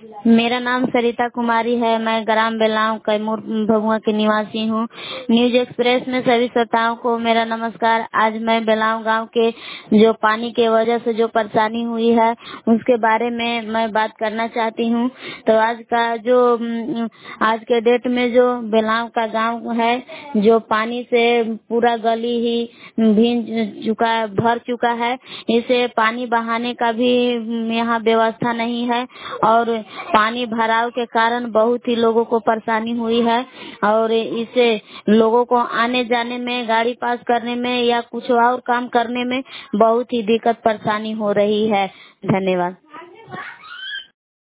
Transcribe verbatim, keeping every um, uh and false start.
मेरा नाम सरिता कुमारी है। मैं ग्राम बेलाव कैमूर भभुआ की निवासी हूँ। न्यूज एक्सप्रेस में सभी श्रोताओं को मेरा नमस्कार। आज मैं बेलाव गांव के जो पानी के वजह से जो परेशानी हुई है उसके बारे में मैं बात करना चाहती हूँ। तो आज का जो अम, आज के डेट में जो बेलाव का गांव है जो पानी से पूरा गली ही भीग चुका भर चुका है। इसे पानी बहाने का भी यहाँ व्यवस्था नहीं है और पानी भराव के कारण बहुत ही लोगों को परेशानी हुई है और इससे लोगों को आने जाने में, गाड़ी पास करने में या कुछ और काम करने में बहुत ही दिक्कत परेशानी हो रही है। धन्यवाद।